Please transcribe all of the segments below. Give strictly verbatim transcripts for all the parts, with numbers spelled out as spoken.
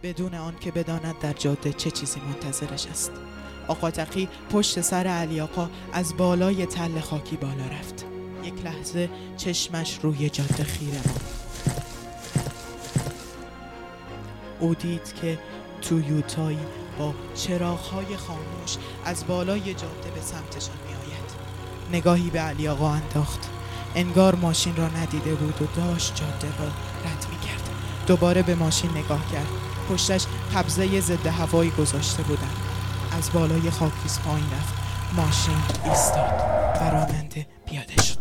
بدون آن که بداند در جاده چه چیزی منتظرش است. آقا تقی پشت سر علی آقا از بالای تل خاکی بالا رفت. یک لحظه چشمش روی جاده خیره ماند. او دید که تویوتایی با چراغ‌های خاموش از بالای جاده به سمتشان می‌آید. نگاهی به علی آقا انداخت. انگار ماشین را ندیده بود و داشت جاده را رد می‌کرد. دوباره به ماشین نگاه کرد. پشتش قبضه ضد هوایی گذاشته بودند. از بالای خاکیز پایین رفت. ماشین ایستاد و راننده پیاده شد.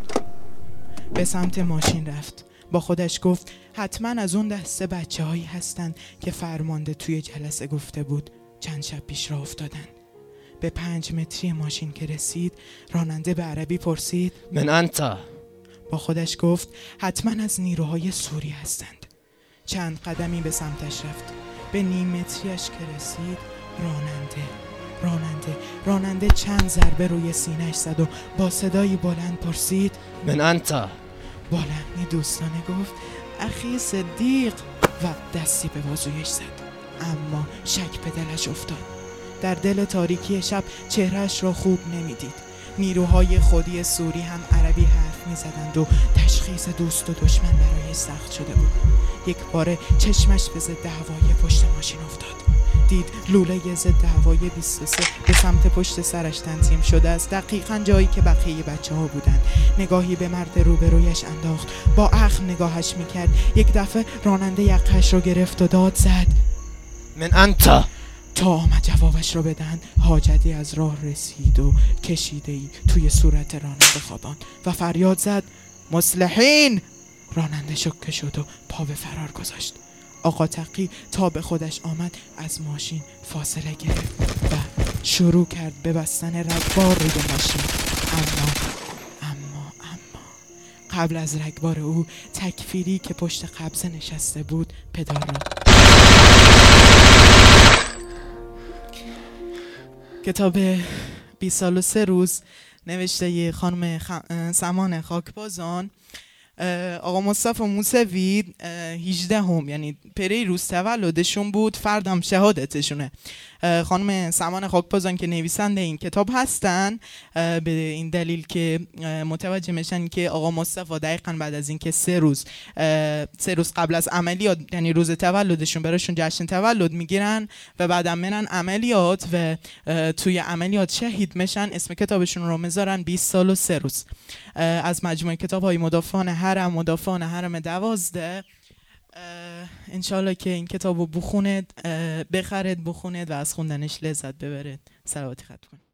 به سمت ماشین رفت. با خودش گفت حتما از اون دسته بچه هایی هستن که فرمانده توی جلسه گفته بود چند شب پیش راه افتادن. به پنج متری ماشین که رسید راننده به عربی پرسید من انت؟ با خودش گفت حتما از نیروهای سوری هستند. چند قدمی به سمتش رفت. به نیم متریش که رسید راننده راننده راننده چند ضربه روی سینه‌اش زد و با صدایی بلند پرسید من انت؟ با لحنی دوستانه گفت اخی صدیق و دستی به بازویش زد. اما شک به دلش افتاد. در دل تاریکی شب چهرهش را خوب نمیدید. نیروهای خودی سوری هم عربی حرف می زدند و تشخیص دوست و دشمن برای سخت شده بود. یک باره چشمش به ضد هوایی پشت ماشین افتاد. دید لوله ضد هوایی بیست و سه به سمت پشت سرش تنظیم شده است، دقیقاً جایی که بقیه بچه ها بودن. نگاهی به مرد روبرویش انداخت. با اخم نگاهش میکرد. یک دفعه راننده یقه‌اش رو گرفت و داد زد من انت؟ تا آمد جوابش رو بدن حاجتی از راه رسید و کشیده‌ای توی صورت راننده خواباند و فریاد زد مصلحین. راننده شوکه شد و پا به فرار گذاشت. آقا تقی تا به خودش آمد از ماشین فاصله گرفت و شروع کرد به بستن رگبار روی ماشین. اما اما اما قبل از رگبار او تکفیری که پشت قبضه نشسته بود پدال را کتاب بیست سال و سه روز نوشته ی خانم خ... سمان خاکبازان. آقا مصطفی موسوی هجده هم یعنی پری روز تولدشون بود، فردم شهادتشونه. خانم سمان خاکبازان که نویسنده این کتاب هستن به این دلیل که متوجه میشن که آقا مصطفی دقیقاً بعد از اینکه سه روز سه روز قبل از عملیات یعنی روز تولدشون براشون جشن تولد میگیرن و بعدم میرن عملیات و توی عملیات شهید میشن. اسم کتابشون رو میذارن بیست سال و سه روز. از مجموعه کتاب‌های مدافعان حرم مدافعان حرم دوازده. انشالله که این کتابو بخونید، بخرید، بخونید و از خوندنش لذت ببرید. صلواتی ختم کنید.